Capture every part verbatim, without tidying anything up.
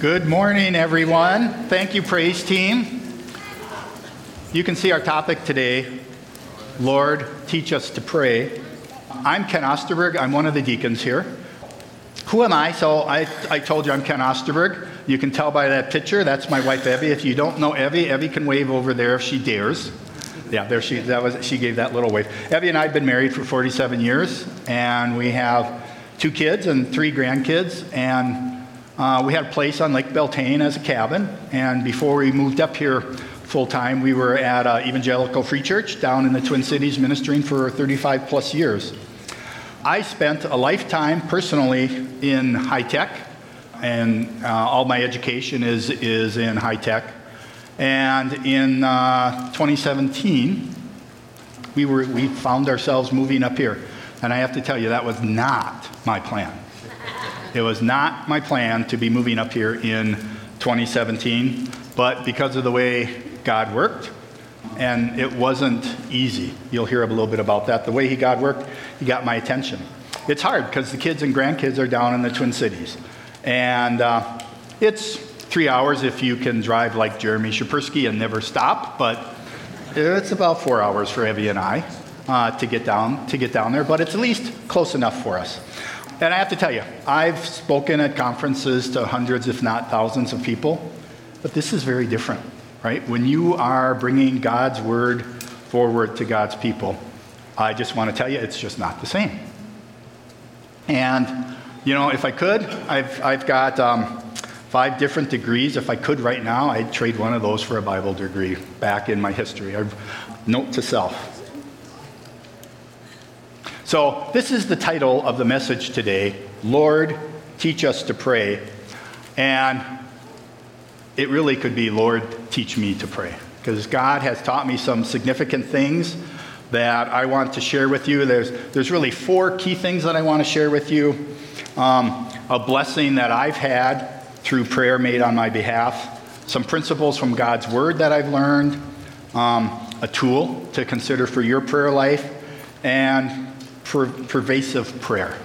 Good morning, everyone. Thank you, praise team. You can see our topic today, Lord, teach us to pray. I'm Ken Osterberg. I'm one of the deacons here. Who am I? So I, I told you I'm Ken Osterberg. You can tell by that picture. That's my wife, Evie. If you don't know Evie, Evie can wave over there if she dares. Yeah, there she that was. She gave that little wave. Evie and I have been married for forty-seven years, and we have two kids and three grandkids, and uh, we had a place on Lake Beltane as a cabin. And before we moved up here full time, we were at uh, Evangelical Free Church down in the Twin Cities, ministering for thirty-five plus years. I spent a lifetime personally in high tech, and uh, all my education is is in high tech. And in uh, twenty seventeen, we were we found ourselves moving up here. And I have to tell you, that was not my plan. It was not my plan to be moving up here in twenty seventeen, but because of the way God worked, and it wasn't easy. You'll hear a little bit about that. The way he God worked, he got my attention. It's hard because the kids and grandkids are down in the Twin Cities. And uh, it's three hours if you can drive like Jeremy Shapersky and never stop, but it's about four hours for Evie and I uh, to get down to get down there, but it's at least close enough for us. And I have to tell you, I've spoken at conferences to hundreds, if not thousands of people, but this is very different, right? When you are bringing God's word forward to God's people, I just want to tell you, it's just not the same. And, you know, if I could, I've, I've got um, five different degrees. If I could right now, I'd trade one of those for a Bible degree back in my history. I've, note to self. So this is the title of the message today, Lord, teach us to pray. And it really could be, Lord, teach me to pray. Because God has taught me some significant things that I want to share with you. There's, there's really four key things that I want to share with you. Um, a blessing that I've had through prayer made on my behalf. Some principles from God's word that I've learned. Um, a tool to consider for your prayer life. And per- pervasive prayer.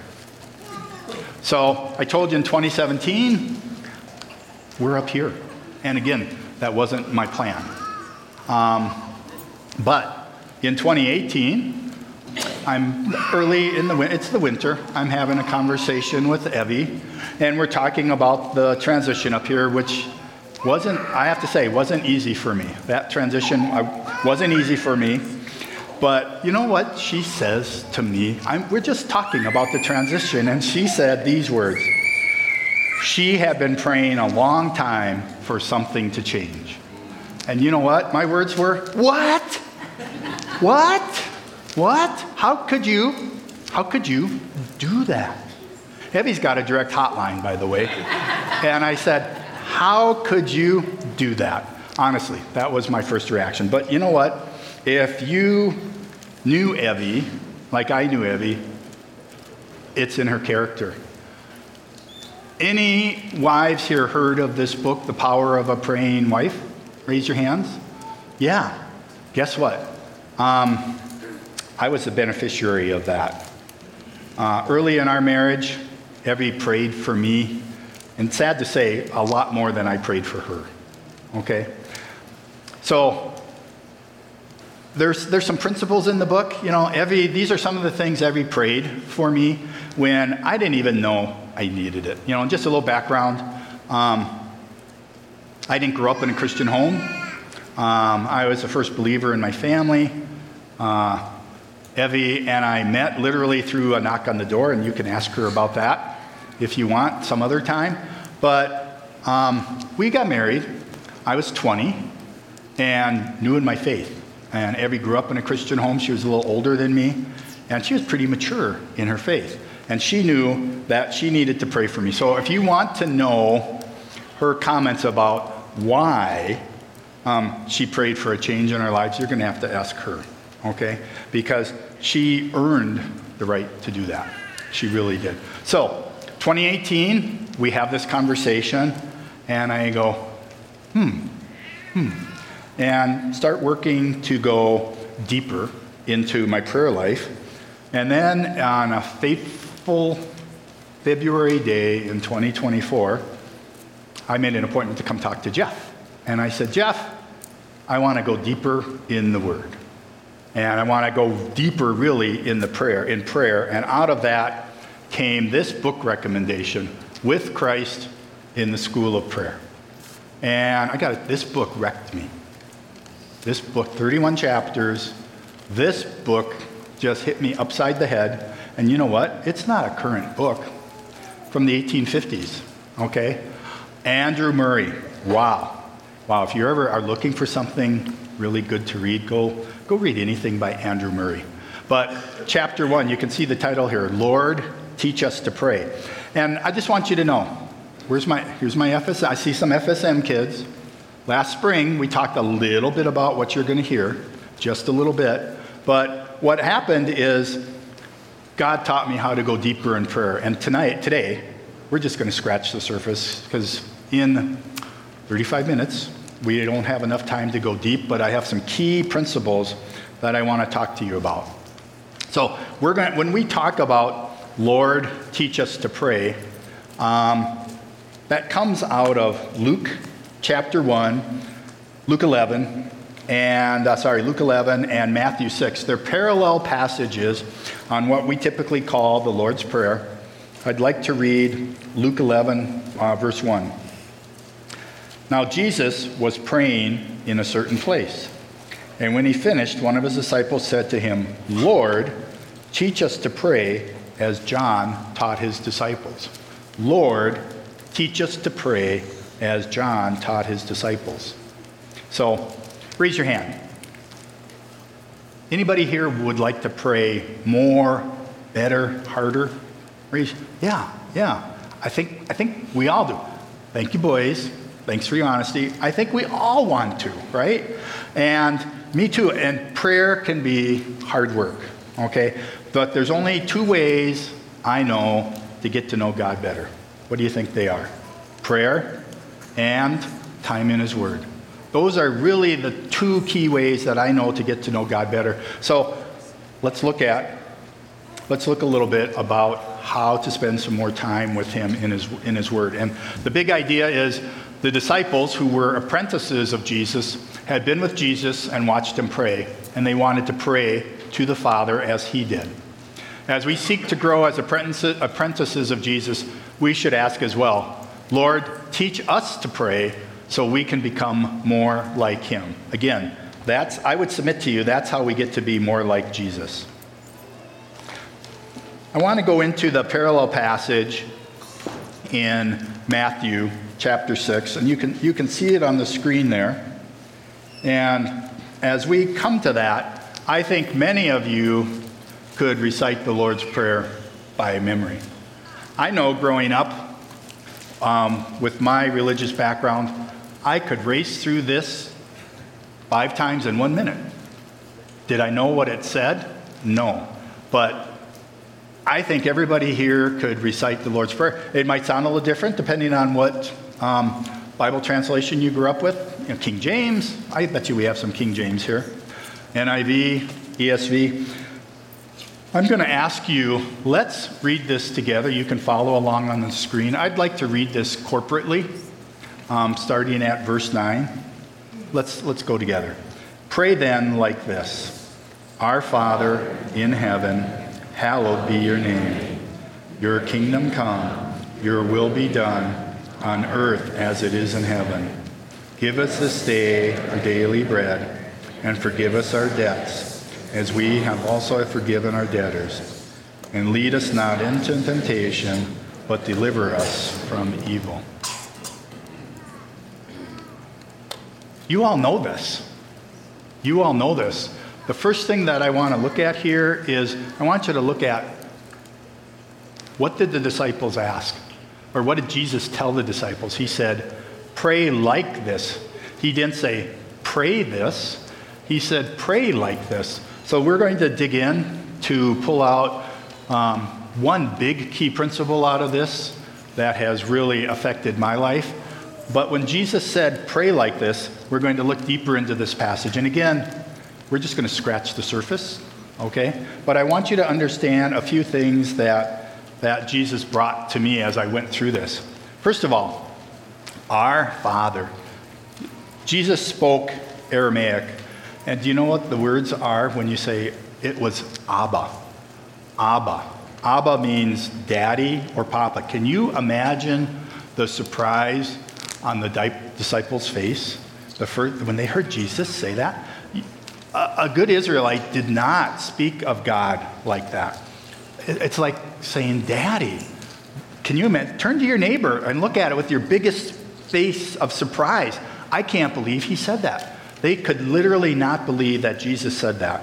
So I told you in twenty seventeen, we're up here. And again, that wasn't my plan. Um, but in twenty eighteen, I'm early in the winter, it's the winter, I'm having a conversation with Evie, and we're talking about the transition up here, which wasn't, I have to say, wasn't easy for me. That transition wasn't easy for me. But you know what she says to me? I'm, we're just talking about the transition, and she said these words. She had been praying a long time for something to change. And you know what? My words were, what? What? What? How could you, how could you do that? Evie's got a direct hotline, by the way. And I said, how could you do that? Honestly, that was my first reaction. But you know what? If you knew Evie, like I knew Evie, it's in her character. Any wives here heard of this book, The Power of a Praying Wife? Raise your hands. Yeah. Guess what? Um, I was the beneficiary of that. Uh, early in our marriage, Evie prayed for me, and sad to say, a lot more than I prayed for her. Okay? So, there's there's some principles in the book. You know, Evie, these are some of the things Evie prayed for me when I didn't even know I needed it. You know, just a little background. Um, I didn't grow up in a Christian home. Um, I was the first believer in my family. Uh, Evie and I met literally through a knock on the door, and you can ask her about that if you want some other time. But um, we got married. I was twenty and new in my faith. And Evie grew up in a Christian home. She was a little older than me, and she was pretty mature in her faith. And she knew that she needed to pray for me. So if you want to know her comments about why um, she prayed for a change in our lives, you're going to have to ask her, okay? Because she earned the right to do that. She really did. So twenty eighteen, we have this conversation, and I go, hmm, hmm. and start working to go deeper into my prayer life. And then on a fateful February day in twenty twenty-four, I made an appointment to come talk to Jeff. And I said, Jeff, I want to go deeper in the Word. And I want to go deeper really in the prayer, in prayer. And out of that came this book recommendation, With Christ in the School of Prayer. And I got it, this book wrecked me. This book, thirty-one chapters, this book just hit me upside the head. And you know what? It's not a current book from the eighteen fifties, okay? Andrew Murray, wow. Wow, if you ever are looking for something really good to read, go, go read anything by Andrew Murray. But chapter one, you can see the title here, Lord, Teach Us to Pray. And I just want you to know, where's my, here's my F S M. I see some F S M kids. Last spring, we talked a little bit about what you're going to hear, just a little bit. But what happened is God taught me how to go deeper in prayer. And tonight, today, we're just going to scratch the surface because in thirty-five minutes, we don't have enough time to go deep, but I have some key principles that I want to talk to you about. So we're going to, when we talk about Lord, teach us to pray, um, that comes out of Luke chapter one, Luke eleven, and uh, sorry, Luke eleven and Matthew six. They're parallel passages on what we typically call the Lord's Prayer. I'd like to read Luke eleven, uh, verse one. Now Jesus was praying in a certain place, and when he finished, one of his disciples said to him, Lord, teach us to pray as John taught his disciples. Lord, teach us to pray as John taught his disciples. So, raise your hand. Anybody here would like to pray more, better, harder? Raise, yeah, yeah. I think I think we all do. Thank you, boys. Thanks for your honesty. I think we all want to, right? And me too. And prayer can be hard work, okay? But there's only two ways I know to get to know God better. What do you think they are? Prayer and time in His Word. Those are really the two key ways that I know to get to know God better. So let's look at, let's look a little bit about how to spend some more time with Him in His, in His Word. And the big idea is the disciples who were apprentices of Jesus had been with Jesus and watched Him pray, and they wanted to pray to the Father as He did. As we seek to grow as apprentices of Jesus, we should ask as well, Lord, teach us to pray so we can become more like Him. Again, that's, I would submit to you, that's how we get to be more like Jesus. I want to go into the parallel passage in Matthew chapter six, and you can, you can see it on the screen there. And as we come to that, I think many of you could recite the Lord's Prayer by memory. I know growing up, um, with my religious background, I could race through this five times in one minute. Did I know what it said? No. But I think everybody here could recite the Lord's Prayer. It might sound a little different depending on what um, Bible translation you grew up with. You know, King James, I bet you we have some King James here. N I V, E S V. I'm going to ask you, let's read this together. You can follow along on the screen. I'd like to read this corporately, um, starting at verse nine. Let's, let's go together. Pray then like this. Our Father in heaven, hallowed be your name. Your kingdom come, your will be done on earth as it is in heaven. Give us this day our daily bread, and forgive us our debts, as we have also forgiven our debtors. And lead us not into temptation, but deliver us from evil. You all know this. You all know this. The first thing that I want to look at here is, I want you to look at, what did the disciples ask? Or what did Jesus tell the disciples? He said, pray like this. He didn't say, pray this. He said, pray like this. So we're going to dig in to pull out um, one big key principle out of this that has really affected my life. But when Jesus said, pray like this, we're going to look deeper into this passage. And again, we're just going to scratch the surface, okay? But I want you to understand a few things that, that Jesus brought to me as I went through this. First of all, Our Father. Jesus spoke Aramaic. And do you know what the words are when you say it was Abba? Abba. Abba means daddy or papa. Can you imagine the surprise on the di- disciples' face the first, when they heard Jesus say that? A, a good Israelite did not speak of God like that. It, it's like saying daddy. Can you imagine? Turn to your neighbor and look at it with your biggest face of surprise. I can't believe he said that. They could literally not believe that Jesus said that.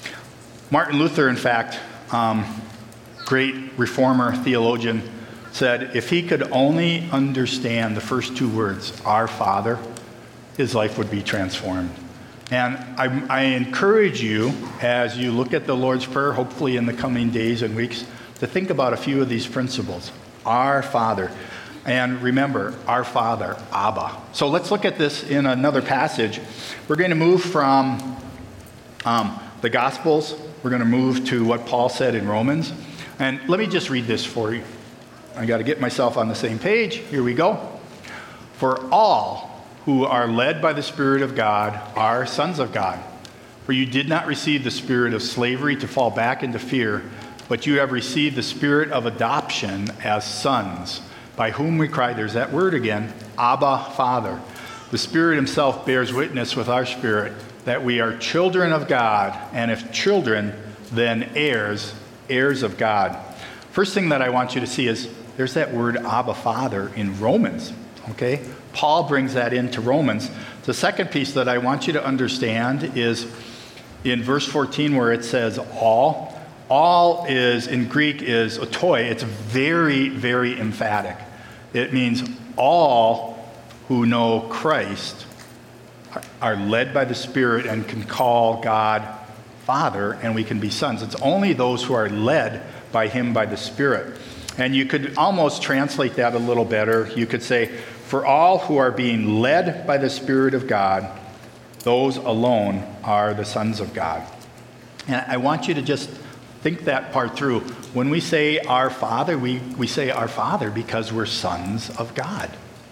Martin Luther, in fact, um, great reformer theologian, said if he could only understand the first two words, our Father, his life would be transformed. And I, I encourage you, as you look at the Lord's Prayer, hopefully in the coming days and weeks, to think about a few of these principles. Our Father. And remember, our Father, Abba. So let's look at this in another passage. We're going to move from um, the Gospels. We're going to move to what Paul said in Romans. And let me just read this for you. I got to get myself on the same page. Here we go. For all who are led by the Spirit of God are sons of God. For you did not receive the spirit of slavery to fall back into fear, but you have received the spirit of adoption as sons, by whom we cry, there's that word again, Abba, Father. The Spirit himself bears witness with our spirit that we are children of God, and if children, then heirs, heirs of God. First thing that I want you to see is there's that word Abba, Father in Romans, okay? Paul brings that into Romans. The second piece that I want you to understand is in verse fourteen where it says all. All is, in Greek, is otoi. It's very, very emphatic. It means all who know Christ are led by the Spirit and can call God Father, and we can be sons. It's only those who are led by him by the Spirit. And you could almost translate that a little better. You could say, for all who are being led by the Spirit of God, those alone are the sons of God. And I want you to just think that part through. When we say our Father, we, we say our Father because we're sons of God.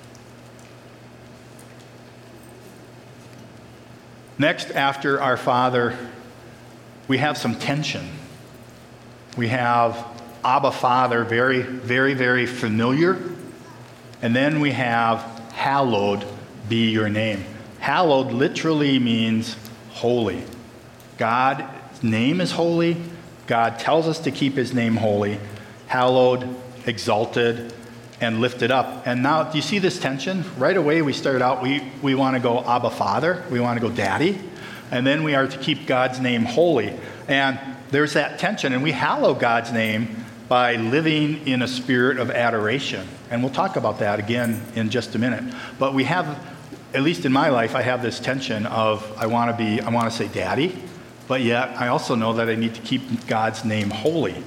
Next, after our Father, we have some tension. We have Abba, Father, very, very, very familiar. And then we have hallowed be your name. Hallowed literally means holy. God's name is holy. God tells us to keep his name holy. Hallowed, exalted, and lifted up. And now, do you see this tension? Right away, we start out, we, we want to go Abba, Father. We want to go Daddy. And then we are to keep God's name holy. And there's that tension. And we hallow God's name by living in a spirit of adoration. And we'll talk about that again in just a minute. But we have, at least in my life, I have this tension of I want to be, I want to say Daddy, but yet I also know that I need to keep God's name holy.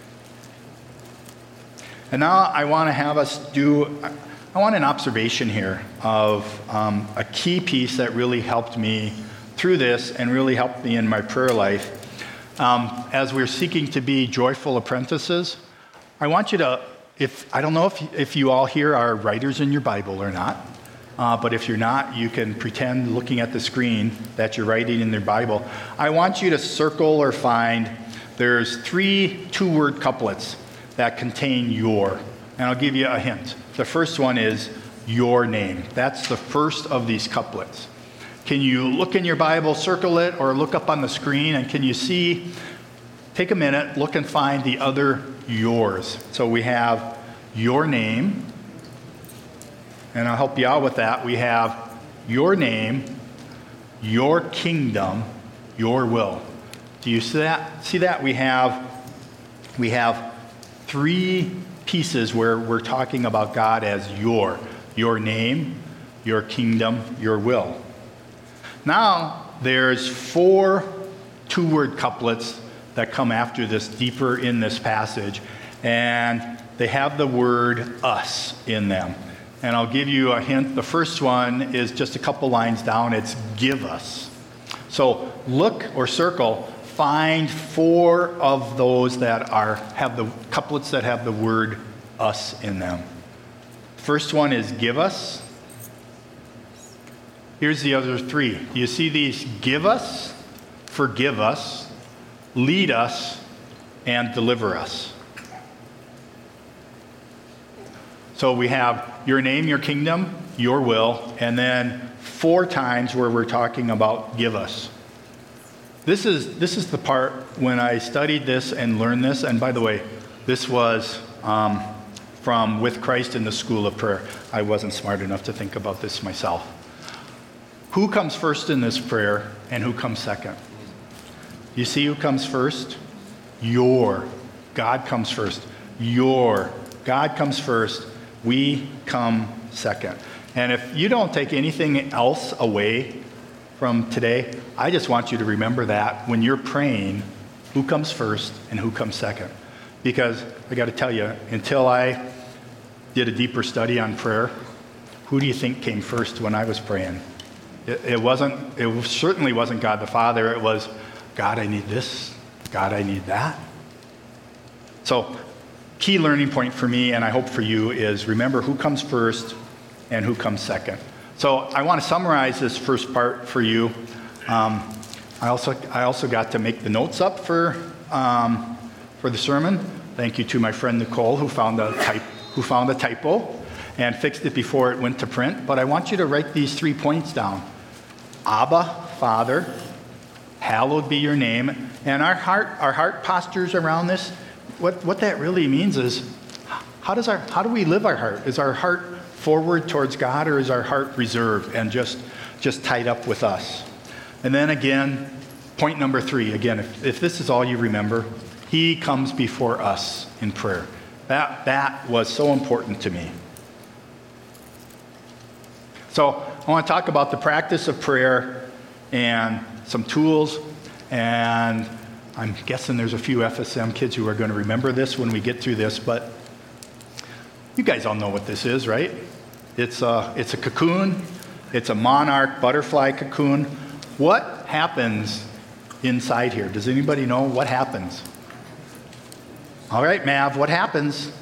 And now I want to have us do, I want an observation here of um, a key piece that really helped me through this and really helped me in my prayer life. Um, as we're seeking to be joyful apprentices, I want you to, if I don't know if, if you all here are writers in your Bible or not, uh, but if you're not, you can pretend looking at the screen that you're writing in your Bible. I want you to circle or find, there's three two-word couplets that contain your, and I'll give you a hint. The first one is your name. That's the first of these couplets. Can you look in your Bible, circle it, or look up on the screen, and can you see, take a minute, look and find the other yours. So we have your name, and I'll help you out with that. We have your name, your kingdom, your will. Do you see that? See that? We have, we have three pieces where we're talking about God as your, your name, your kingdom, your will. Now, there's four two-word couplets that come after this, deeper in this passage, and they have the word us in them. And I'll give you a hint. The first one is just a couple lines down. It's give us. So look or circle, find four of those that are have the couplets that have the word us in them. First one is give us. Here's the other three. You see these? Give us, forgive us, lead us, and deliver us. So we have your name, your kingdom, your will, and then four times where we're talking about give us. This is this is the part when I studied this and learned this, and by the way, this was um, from With Christ in the School of Prayer. I wasn't smart enough to think about this myself. Who comes first in this prayer and who comes second? You see who comes first? Your. God comes first. Your. God comes first. We come second. And if you don't take anything else away from today, I just want you to remember that when you're praying, who comes first and who comes second. Because I got to tell you, until I did a deeper study on prayer, who do you think came first when I was praying? It, it wasn't, it certainly wasn't God the Father. It was, God, I need this. God, I need that. So, key learning point for me, and I hope for you, is remember who comes first and who comes second. So I want to summarize this first part for you. Um, I also I also got to make the notes up for um, for the sermon. Thank you to my friend Nicole who found a type who found a typo and fixed it before it went to print. But I want you to write these three points down: Abba, Father, hallowed be your name. And our heart our heart postures around this. What what that really means is, how does our how do we live our heart? Is our heart forward towards God, or is our heart reserved and just just tied up with us? And then again, point number three, again, if, if this is all you remember, he comes before us in prayer. That that was so important to me. So I want to talk about the practice of prayer and some tools, and I'm guessing there's a few F S M kids who are going to remember this when we get through this, but you guys all know what this is, right? It's a, it's a cocoon. It's a monarch butterfly cocoon. What happens inside here? Does anybody know what happens? All right, Mav, what happens?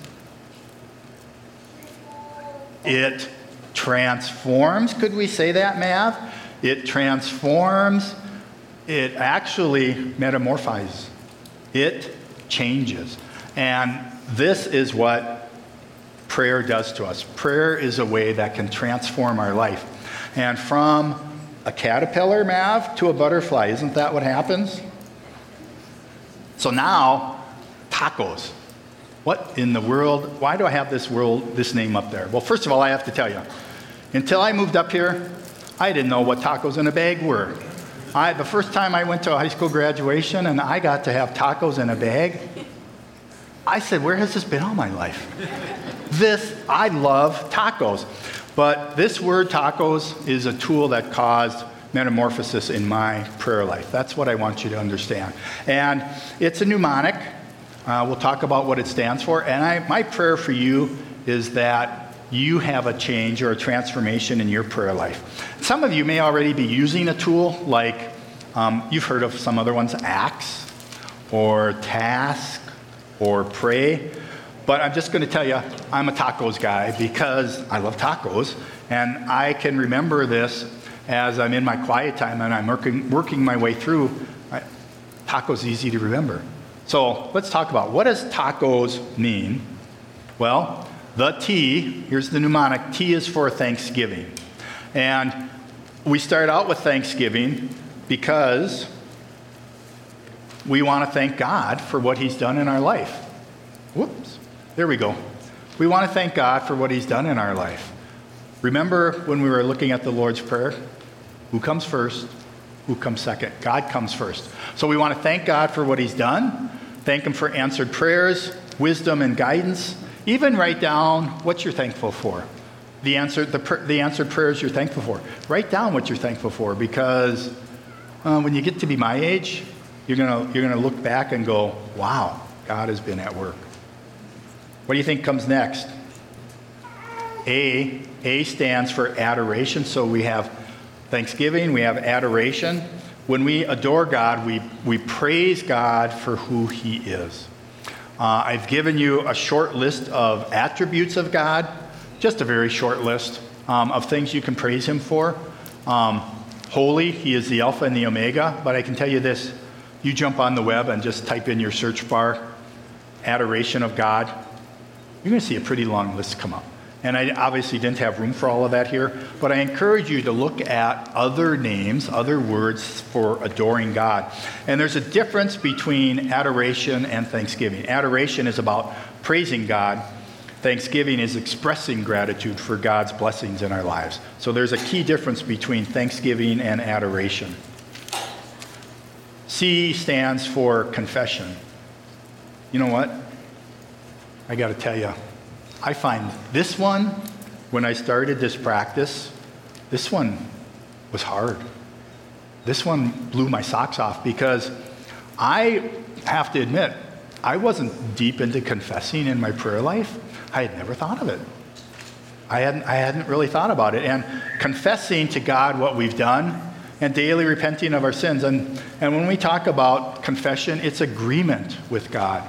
It transforms. Could we say that, Mav? It transforms. It actually metamorphizes. It changes. And this is what prayer does to us. Prayer is a way that can transform our life. And from a caterpillar, Mav, to a butterfly, isn't that what happens? So now, tacos. What in the world? Why do I have this world, this name up there? Well, first of all, I have to tell you, until I moved up here, I didn't know what tacos in a bag were. I, the first time I went to a high school graduation and I got to have tacos in a bag, I said, where has this been all my life? This, I love tacos. But this word tacos is a tool that caused metamorphosis in my prayer life. That's what I want you to understand. And it's a mnemonic. Uh, we'll talk about what it stands for. And I, my prayer for you is that you have a change or a transformation in your prayer life. Some of you may already be using a tool like, um, you've heard of some other ones, Acts or Task or Pray. But I'm just going to tell you, I'm a tacos guy because I love tacos. And I can remember this as I'm in my quiet time and I'm working, working my way through. I, tacos easy to remember. So let's talk about, what does tacos mean? Well, the T, here's the mnemonic, T is for Thanksgiving. And we start out with Thanksgiving because we want to thank God for what he's done in our life. Whoops. There we go. We want to thank God for what he's done in our life. Remember when we were looking at the Lord's Prayer? Who comes first? Who comes second? God comes first. So we want to thank God for what he's done, thank him for answered prayers, wisdom and guidance. Even write down what you're thankful for. The, answer, the, the answered prayers you're thankful for. Write down what you're thankful for, because uh, when you get to be my age, you're going you're gonna look back and go, wow, God has been at work. What do you think comes next? A. A stands for adoration. So we have Thanksgiving, we have adoration. When we adore God, we, we praise God for who he is. Uh, I've given you a short list of attributes of God, just a very short list um, of things you can praise him for. Um, holy, he is the Alpha and the Omega. But I can tell you this, you jump on the web and just type in your search bar, adoration of God, you're going to see a pretty long list come up. And I obviously didn't have room for all of that here, but I encourage you to look at other names, other words for adoring God. And there's a difference between adoration and thanksgiving. Adoration is about praising God. Thanksgiving is expressing gratitude for God's blessings in our lives. So there's a key difference between thanksgiving and adoration. C stands for confession. You know what? I got to tell you, I find this one, when I started this practice, this one was hard. This one blew my socks off because I have to admit, I wasn't deep into confessing in my prayer life. I had never thought of it. I hadn't, I hadn't really thought about it. And confessing to God what we've done and daily repenting of our sins. And, and when we talk about confession, it's agreement with God.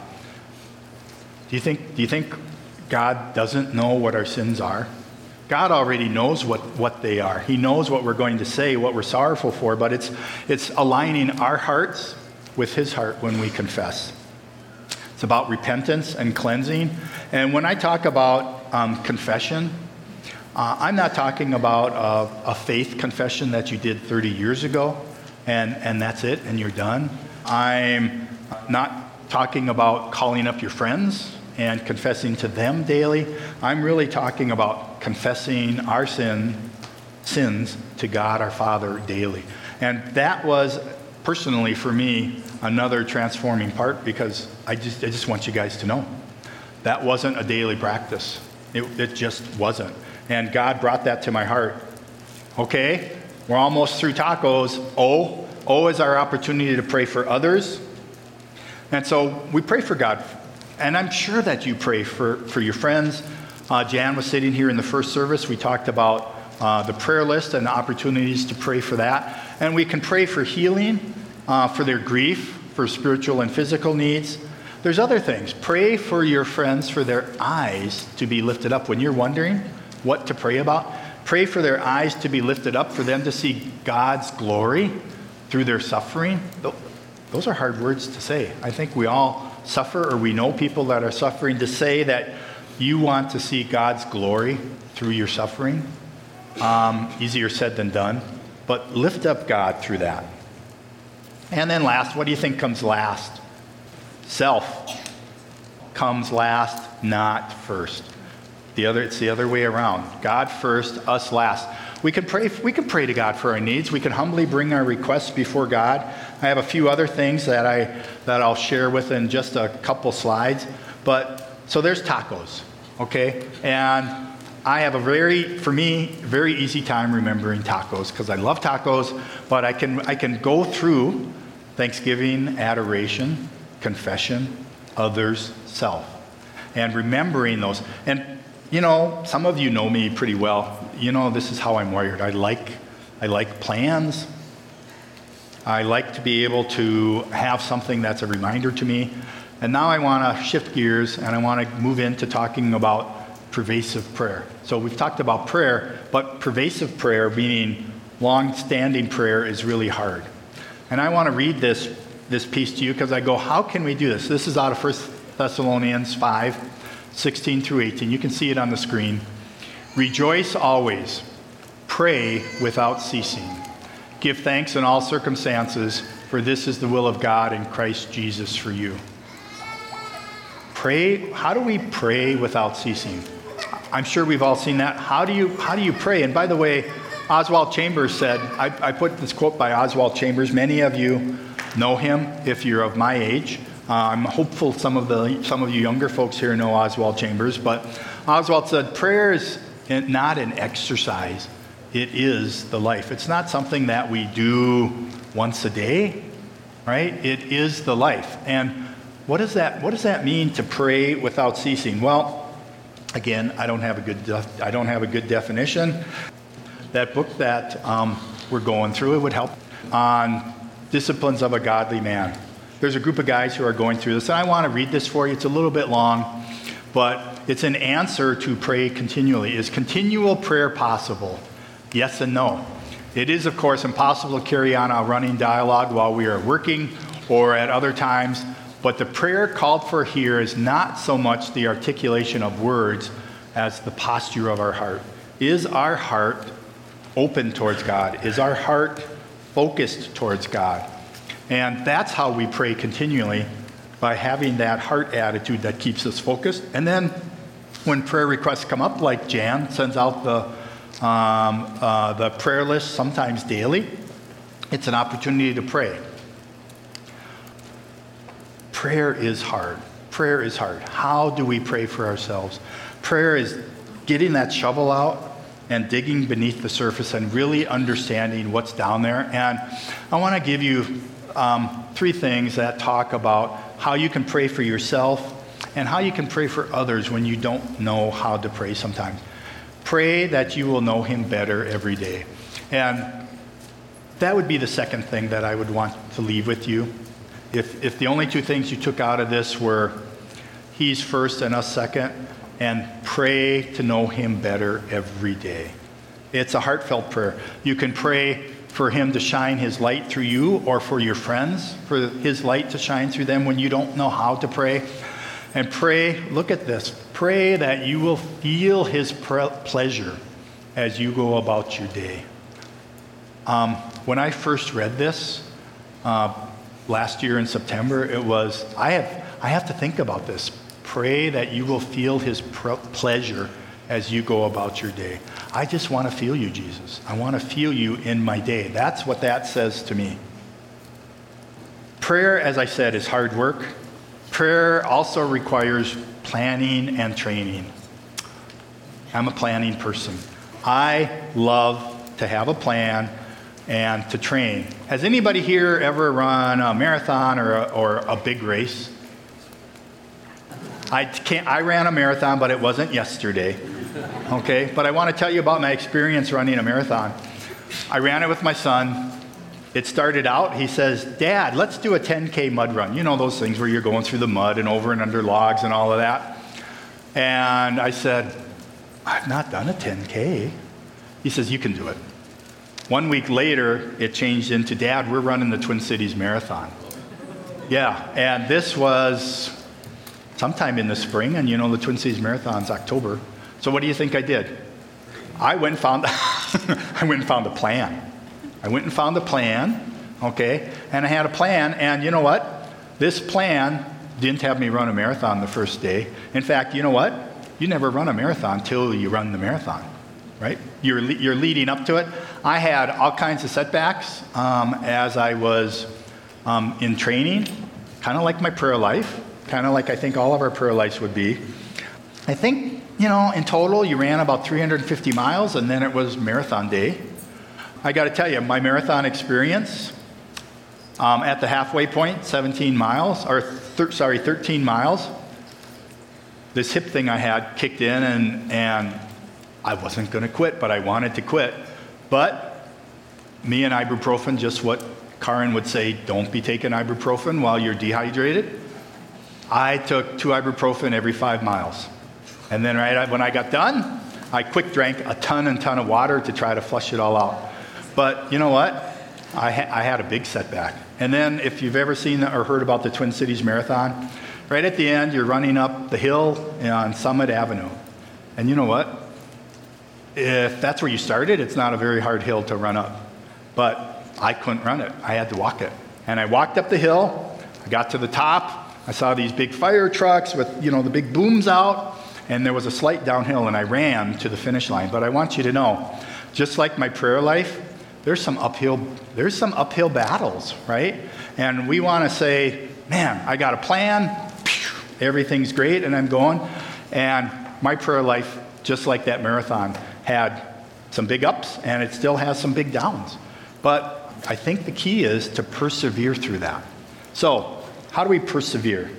Do you think, do you think God doesn't know what our sins are? God already knows what, what they are. He knows what we're going to say, what we're sorrowful for, but it's, it's aligning our hearts with his heart when we confess. It's about repentance and cleansing. And when I talk about um, confession, uh, I'm not talking about a, a faith confession that you did thirty years ago, and, and that's it, and you're done. I'm not talking about calling up your friends and confessing to them daily. I'm really talking about confessing our sin, sins to God our Father daily. And that was, personally for me, another transforming part because I just, I just want you guys to know. That wasn't a daily practice. It, it just wasn't. And God brought that to my heart. Okay, we're almost through tacos. O, O is our opportunity to pray for others. And so we pray for God. And I'm sure that you pray for, for your friends. Uh, Jan was sitting here in the first service. We talked about uh, the prayer list and the opportunities to pray for that. And we can pray for healing, uh, for their grief, for spiritual and physical needs. There's other things. Pray for your friends for their eyes to be lifted up. When you're wondering what to pray about, pray for their eyes to be lifted up, for them to see God's glory through their suffering. Those are hard words to say. I think we all suffer, or we know people that are suffering. To say that you want to see God's glory through your suffering, um, easier said than done, but lift up God through that. And then last, what do you think comes last? Self comes last, not first. The other, it's the other way around. God first, us last. We can pray, we can pray to God for our needs. We can humbly bring our requests before God. I have a few other things that, I, that I'll share with in just a couple slides. But, so there's tacos, okay? And I have a very, for me, very easy time remembering tacos because I love tacos, but I can, I can go through thanksgiving, adoration, confession, others, self, and remembering those. And, you know, some of you know me pretty well. You know, this is how I'm wired. I like, I like plans. I like to be able to have something that's a reminder to me. And now I want to shift gears and I want to move into talking about pervasive prayer. So we've talked about prayer, but pervasive prayer, meaning long-standing prayer, is really hard. And I want to read this, this piece to you because I go, how can we do this? This is out of First Thessalonians five, sixteen through eighteen. You can see it on the screen. Rejoice always. Pray without ceasing. Give thanks in all circumstances, for this is the will of God in Christ Jesus for you. Pray. How do we pray without ceasing? I'm sure we've all seen that. How do you, how do you pray? And by the way, Oswald Chambers said, I, I put this quote by Oswald Chambers. Many of you know him if you're of my age. Uh, I'm hopeful some of the some of you younger folks here know Oswald Chambers. But Oswald said, prayer is not an exercise. It is the life. It's not something that we do once a day, right? It is the life. And what does that what does that mean to pray without ceasing? Well, again, I don't have a good def- I don't have a good definition. That book that um, we're going through, it would help on disciplines of a godly man. There's a group of guys who are going through this, and I want to read this for you. It's a little bit long, but it's an answer to pray continually. Is continual prayer possible? Yes and no. It is, of course, impossible to carry on a running dialogue while we are working or at other times, but the prayer called for here is not so much the articulation of words as the posture of our heart. Is our heart open towards God? Is our heart focused towards God? And that's how we pray continually, by having that heart attitude that keeps us focused. And then when prayer requests come up, like Jan sends out the, um, uh, the prayer list sometimes daily, it's an opportunity to pray. Prayer is hard. Prayer is hard. How do we pray for ourselves? Prayer is getting that shovel out and digging beneath the surface and really understanding what's down there. And I want to give you um, three things that talk about how you can pray for yourself and how you can pray for others when you don't know how to pray sometimes. Pray that you will know him better every day. And that would be the second thing that I would want to leave with you. If, if the only two things you took out of this were he's first and us second, and pray to know him better every day. It's a heartfelt prayer. You can pray for him to shine his light through you, or for your friends, for his light to shine through them when you don't know how to pray. And pray, look at this, pray that you will feel his pre- pleasure as you go about your day. Um, when I first read this uh, last year in September, it was, I have, I have to think about this. Pray that you will feel his pr- pleasure as you go about your day. I just want to feel you, Jesus. I want to feel you in my day. That's what that says to me. Prayer, as I said, is hard work. Prayer also requires planning and training. I'm a planning person. I love to have a plan and to train. Has anybody here ever run a marathon or a, or a big race? I can't, I ran a marathon, but it wasn't yesterday. Okay, but I want to tell you about my experience running a marathon. I ran it with my son. It started out, he says, Dad, let's do a ten K mud run. You know those things where you're going through the mud and over and under logs and all of that. And I said, I've not done a ten K. He says, you can do it. One week later, it changed into, Dad, we're running the Twin Cities Marathon. Yeah, and this was sometime in the spring, and you know the Twin Cities Marathon's October. So what do you think I did? I went and found, I went and found a plan. I went and found a plan, okay, and I had a plan, and you know what? This plan didn't have me run a marathon the first day. In fact, you know what? You never run a marathon till you run the marathon, right? You're, le- you're leading up to it. I had all kinds of setbacks um, as I was um, in training, kind of like my prayer life, kind of like I think all of our prayer lives would be. I think, you know, in total, you ran about three hundred fifty miles, and then it was marathon day. I got to tell you, my marathon experience um, at the halfway point, seventeen miles, or thir- sorry, thirteen miles, this hip thing I had kicked in, and, and I wasn't going to quit, but I wanted to quit. But me and ibuprofen, just what Karen would say, don't be taking ibuprofen while you're dehydrated. I took two ibuprofen every five miles. And then right when I got done, I quick drank a ton and ton of water to try to flush it all out. But you know what? I, ha- I had a big setback. And then if you've ever seen or heard about the Twin Cities Marathon, right at the end, you're running up the hill on Summit Avenue. And you know what? If that's where you started, it's not a very hard hill to run up. But I couldn't run it. I had to walk it. And I walked up the hill. I got to the top. I saw these big fire trucks with, you know, the big booms out. And there was a slight downhill, and I ran to the finish line. But I want you to know, just like my prayer life, there's some uphill, there's some uphill battles, right? And we want to say, man, I got a plan, everything's great, and I'm going. And my prayer life, just like that marathon, had some big ups, and it still has some big downs. But I think the key is to persevere through that. So, how do we persevere?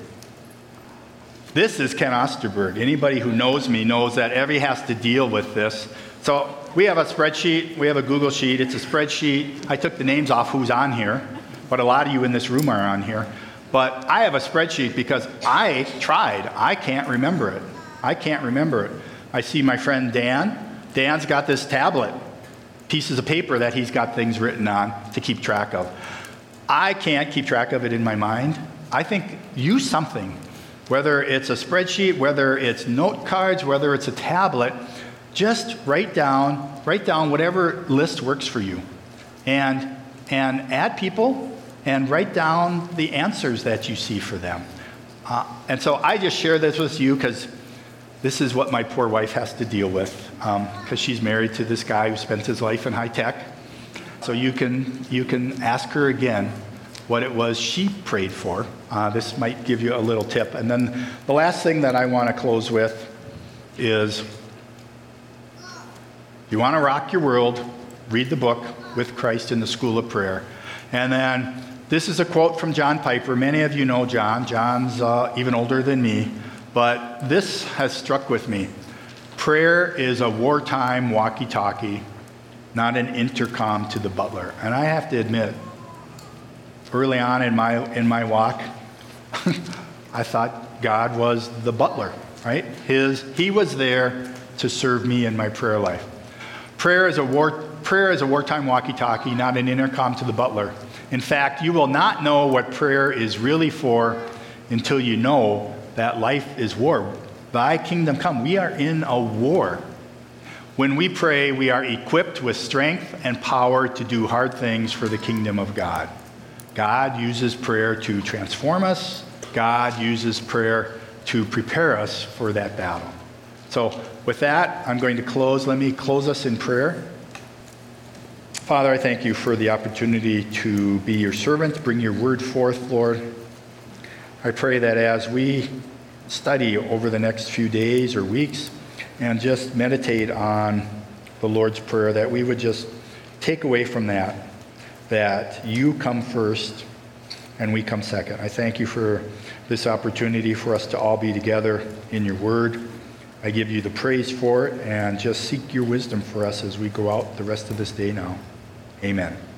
This is Ken Osterberg. Anybody who knows me knows that Evie has to deal with this. So we have a spreadsheet. We have a Google sheet. It's a spreadsheet. I took the names off who's on here, but a lot of you in this room are on here. But I have a spreadsheet because I tried. I can't remember it. I can't remember it. I see my friend Dan. Dan's got this tablet. pieces of paper that he's got things written on to keep track of. I can't keep track of it in my mind. I think use something, whether it's a spreadsheet, whether it's note cards, whether it's a tablet. Just write down, write down whatever list works for you, and and add people and write down the answers that you see for them. Uh, and so I just share this with you because this is what my poor wife has to deal with, because um, she's married to this guy who spent his life in high tech. So you can you can ask her again what it was she prayed for. Uh, this might give you a little tip. And then the last thing that I want to close with is, you want to rock your world, read the book With Christ in the School of Prayer. And then this is a quote from John Piper. Many of you know John. John's uh, even older than me. But this has struck with me. Prayer is a wartime walkie-talkie, not an intercom to the butler. And I have to admit, early on in my in my walk, I thought God was the butler, right? His He was there to serve me in my prayer life. Prayer is a war prayer is a wartime walkie-talkie, not an intercom to the butler. In fact, you will not know what prayer is really for until you know that life is war. Thy kingdom come. We are in a war. When we pray, we are equipped with strength and power to do hard things for the kingdom of God. God uses prayer to transform us. God uses prayer to prepare us for that battle. So with that, I'm going to close. Let me close us in prayer. Father, I thank you for the opportunity to be your servant, bring your word forth, Lord. I pray that as we study over the next few days or weeks and just meditate on the Lord's Prayer, that we would just take away from that, that you come first and we come second. I thank you for this opportunity for us to all be together in your word. I give you the praise for it, and just seek your wisdom for us as we go out the rest of this day now. Amen.